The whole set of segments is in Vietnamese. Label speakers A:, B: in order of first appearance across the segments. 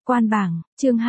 A: Quan bảng, chương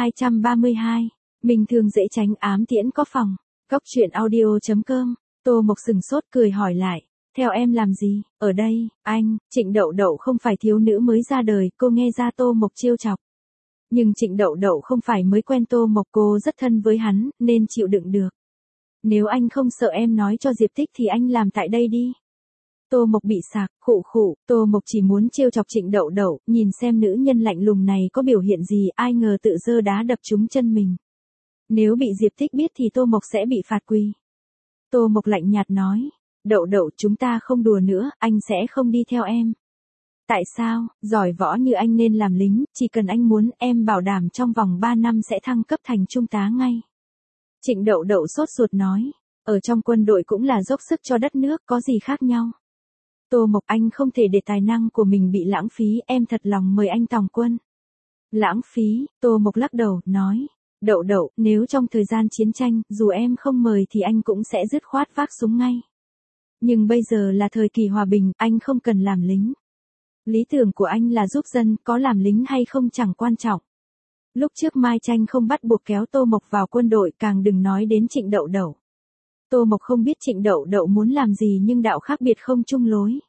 A: 232. Mình thường dễ tránh ám tiễn có phòng. Góc truyện audio.com. Tô Mộc sừng sốt cười hỏi lại. Theo em làm gì? Ở đây, anh, Trịnh Đậu Đậu không phải thiếu nữ mới ra đời, cô nghe ra Tô Mộc trêu chọc. Nhưng Trịnh Đậu Đậu không phải mới quen Tô Mộc, cô rất thân với hắn, nên chịu đựng được. Nếu anh không sợ em nói cho Diệp Tích thì anh làm tại đây đi. Tô Mộc bị sạc, khụ khụ, Tô Mộc chỉ muốn trêu chọc Trịnh Đậu Đậu, nhìn xem nữ nhân lạnh lùng này có biểu hiện gì, ai ngờ tự giơ đá đập trúng chân mình. Nếu bị Diệp Tích biết thì Tô Mộc sẽ bị phạt quỳ. Tô Mộc lạnh nhạt nói, Đậu Đậu chúng ta không đùa nữa, anh sẽ không đi theo em. Tại sao? Giỏi võ như anh nên làm lính, chỉ cần anh muốn, em bảo đảm trong vòng 3 năm sẽ thăng cấp thành trung tá ngay. Trịnh Đậu Đậu sốt ruột nói, ở trong quân đội cũng là dốc sức cho đất nước, có gì khác nhau. Tô Mộc, anh không thể để tài năng của mình bị lãng phí, em thật lòng mời anh tòng quân. Lãng phí? Tô Mộc lắc đầu, nói, Đậu Đậu, nếu trong thời gian chiến tranh, dù em không mời thì anh cũng sẽ dứt khoát vác súng ngay. Nhưng bây giờ là thời kỳ hòa bình, anh không cần làm lính. Lý tưởng của anh là giúp dân, có làm lính hay không chẳng quan trọng. Lúc trước Mai Tranh không bắt buộc kéo Tô Mộc vào quân đội, càng đừng nói đến Trịnh Đậu Đậu. Tô Mộc không biết Trịnh Đậu Đậu muốn làm gì nhưng đạo khác biệt không chung lối.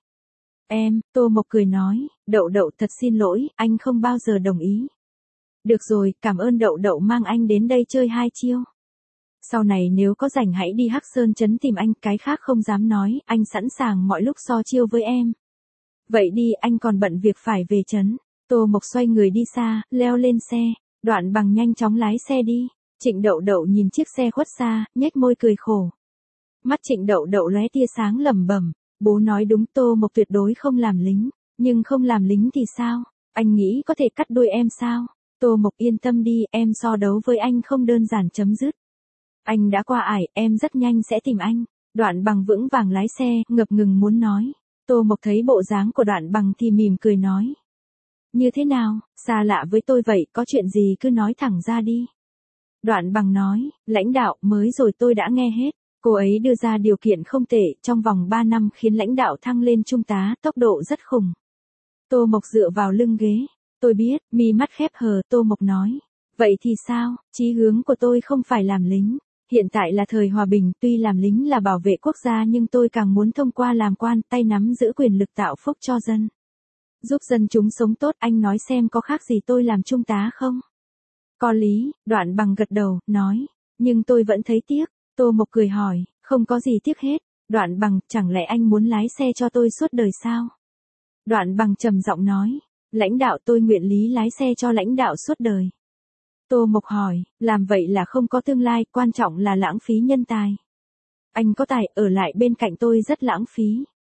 A: Em, Tô Mộc cười nói, Đậu Đậu thật xin lỗi, anh không bao giờ đồng ý. Được rồi, cảm ơn Đậu Đậu mang anh đến đây chơi 2 chiêu. Sau này nếu có rảnh hãy đi Hắc Sơn Trấn tìm anh, cái khác không dám nói, anh sẵn sàng mọi lúc so chiêu với em. Vậy đi, anh còn bận việc phải về trấn. Tô Mộc xoay người đi xa, leo lên xe, Đoạn Bằng nhanh chóng lái xe đi. Trịnh Đậu Đậu nhìn chiếc xe khuất xa, nhếch môi cười khổ. Mắt Trịnh Đậu Đậu lóe tia sáng lẩm bẩm, bố nói đúng, Tô Mộc tuyệt đối không làm lính, nhưng không làm lính thì sao? Anh nghĩ có thể cắt đuôi em sao? Tô Mộc yên tâm đi, em so đấu với anh không đơn giản chấm dứt. Anh đã qua ải, em rất nhanh sẽ tìm anh. Đoạn Bằng vững vàng lái xe, ngập ngừng muốn nói. Tô Mộc thấy bộ dáng của Đoạn Bằng thì mỉm cười nói. Như thế nào, xa lạ với tôi vậy, có chuyện gì cứ nói thẳng ra đi. Đoạn Bằng nói, lãnh đạo, mới rồi tôi đã nghe hết. Cô ấy đưa ra điều kiện không tệ, trong vòng 3 năm khiến lãnh đạo thăng lên trung tá, tốc độ rất khủng. Tô Mộc dựa vào lưng ghế. Tôi biết, mi mắt khép hờ, Tô Mộc nói. Vậy thì sao, chí hướng của tôi không phải làm lính. Hiện tại là thời hòa bình, tuy làm lính là bảo vệ quốc gia nhưng tôi càng muốn thông qua làm quan, tay nắm giữ quyền lực tạo phúc cho dân. Giúp dân chúng sống tốt, anh nói xem có khác gì tôi làm trung tá không? Có lý, Đoạn Bằng gật đầu, nói. Nhưng tôi vẫn thấy tiếc. Tô Mộc cười hỏi, không có gì tiếc hết. Đoạn Bằng, chẳng lẽ anh muốn lái xe cho tôi suốt đời sao? Đoạn Bằng trầm giọng nói, lãnh đạo, tôi nguyện lý lái xe cho lãnh đạo suốt đời. Tô Mộc hỏi, làm vậy là không có tương lai, quan trọng là lãng phí nhân tài. Anh có tài, ở lại bên cạnh tôi rất lãng phí.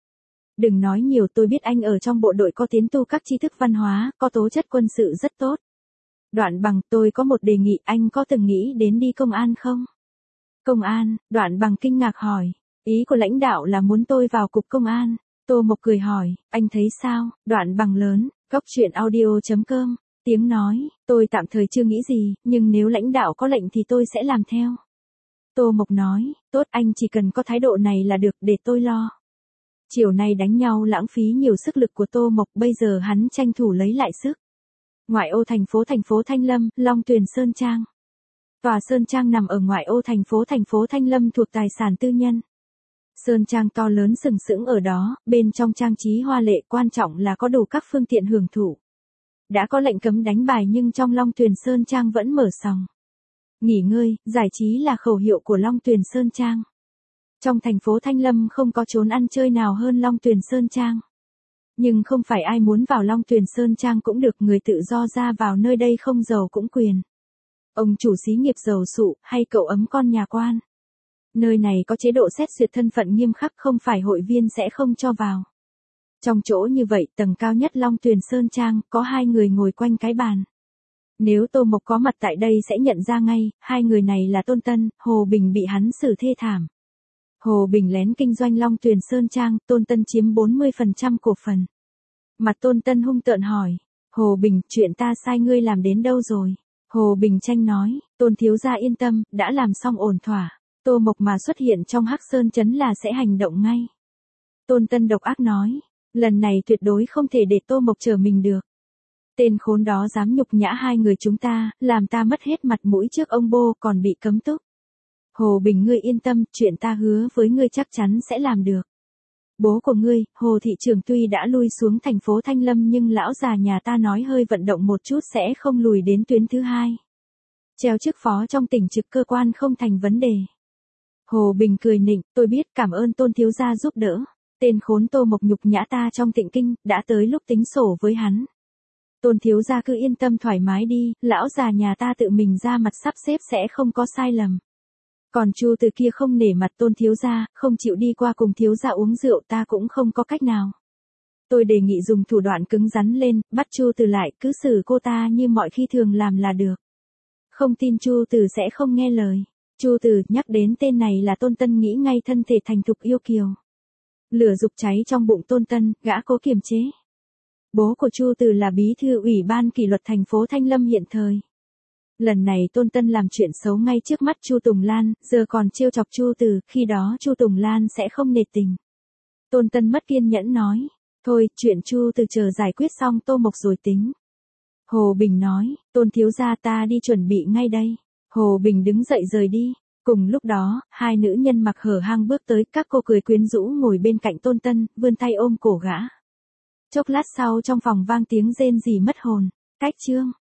A: Đừng nói nhiều, tôi biết anh ở trong bộ đội có tiến tu các tri thức văn hóa, có tố chất quân sự rất tốt. Đoạn Bằng, tôi có một đề nghị, anh có từng nghĩ đến đi công an không? Công an? Đoạn Bằng kinh ngạc hỏi, ý của lãnh đạo là muốn tôi vào cục công an. Tô Mộc cười hỏi, anh thấy sao? Đoạn Bằng lớn, góc truyện audio.com. Tiếng nói, tôi tạm thời chưa nghĩ gì, nhưng nếu lãnh đạo có lệnh thì tôi sẽ làm theo. Tô Mộc nói, tốt, anh chỉ cần có thái độ này là được, để tôi lo. Chiều nay đánh nhau lãng phí nhiều sức lực của Tô Mộc, bây giờ hắn tranh thủ lấy lại sức. Ngoại ô thành phố Thanh Lâm, Long Tuyền Sơn Trang. Tòa Sơn Trang nằm ở ngoại ô thành phố Thanh Lâm thuộc tài sản tư nhân. Sơn Trang to lớn sừng sững ở đó, bên trong trang trí hoa lệ, quan trọng là có đủ các phương tiện hưởng thụ. Đã có lệnh cấm đánh bài nhưng trong Long Tuyền Sơn Trang vẫn mở sòng. Nghỉ ngơi, giải trí là khẩu hiệu của Long Tuyền Sơn Trang. Trong thành phố Thanh Lâm không có chốn ăn chơi nào hơn Long Tuyền Sơn Trang. Nhưng không phải ai muốn vào Long Tuyền Sơn Trang cũng được, người tự do ra vào nơi đây không giàu cũng quyền. Ông chủ xí nghiệp giàu sụ, hay cậu ấm con nhà quan. Nơi này có chế độ xét duyệt thân phận nghiêm khắc, không phải hội viên sẽ không cho vào. Trong chỗ như vậy, tầng cao nhất Long Tuyền Sơn Trang, có 2 người ngồi quanh cái bàn. Nếu Tô Mộc có mặt tại đây sẽ nhận ra ngay, 2 người này là Tôn Tân, Hồ Bình bị hắn xử thê thảm. Hồ Bình lén kinh doanh Long Tuyền Sơn Trang, Tôn Tân chiếm 40% cổ phần. Mặt Tôn Tân hung tợn hỏi, Hồ Bình, chuyện ta sai ngươi làm đến đâu rồi? Hồ Bình tranh nói, Tôn thiếu gia yên tâm, đã làm xong ổn thỏa. Tô Mộc mà xuất hiện trong Hắc Sơn Trấn là sẽ hành động ngay. Tôn Tân độc ác nói, lần này tuyệt đối không thể để Tô Mộc trở mình được. Tên khốn đó dám nhục nhã hai người chúng ta, làm ta mất hết mặt mũi trước ông bô còn bị cấm túc. Hồ Bình ngươi yên tâm, chuyện ta hứa với ngươi chắc chắn sẽ làm được. Bố của ngươi, Hồ thị trưởng tuy đã lui xuống thành phố Thanh Lâm nhưng lão già nhà ta nói hơi vận động một chút sẽ không lùi đến tuyến thứ hai. Treo chức phó trong tỉnh trực cơ quan không thành vấn đề. Hồ Bình cười nịnh, tôi biết, cảm ơn Tôn thiếu gia giúp đỡ. Tên khốn Tô Mộc nhục nhã ta trong Tịnh Kinh, đã tới lúc tính sổ với hắn. Tôn thiếu gia cứ yên tâm thoải mái đi, lão già nhà ta tự mình ra mặt sắp xếp sẽ không có sai lầm. Còn Chu Từ kia không nể mặt Tôn thiếu gia, không chịu đi qua cùng thiếu gia uống rượu ta cũng không có cách nào. Tôi đề nghị dùng thủ đoạn cứng rắn lên, bắt Chu Từ lại, cứ xử cô ta như mọi khi thường làm là được. Không tin Chu Từ sẽ không nghe lời. Chu Từ nhắc đến tên này là Tôn Tân nghĩ ngay thân thể thành thục yêu kiều. Lửa dục cháy trong bụng Tôn Tân, gã cố kiềm chế. Bố của Chu Từ là bí thư ủy ban kỷ luật thành phố Thanh Lâm hiện thời. Lần này Tôn Tân làm chuyện xấu ngay trước mắt Chu Tùng Lan, giờ còn trêu chọc Chu Từ, khi đó Chu Tùng Lan sẽ không nể tình. Tôn Tân mất kiên nhẫn nói, thôi, chuyện Chu Từ chờ giải quyết xong Tô Mộc rồi tính. Hồ Bình nói, Tôn thiếu gia ta đi chuẩn bị ngay đây. Hồ Bình đứng dậy rời đi. Cùng lúc đó, hai nữ nhân mặc hở hang bước tới, các cô cười quyến rũ ngồi bên cạnh Tôn Tân, vươn tay ôm cổ gã. Chốc lát sau trong phòng vang tiếng rên rỉ mất hồn. Cách chương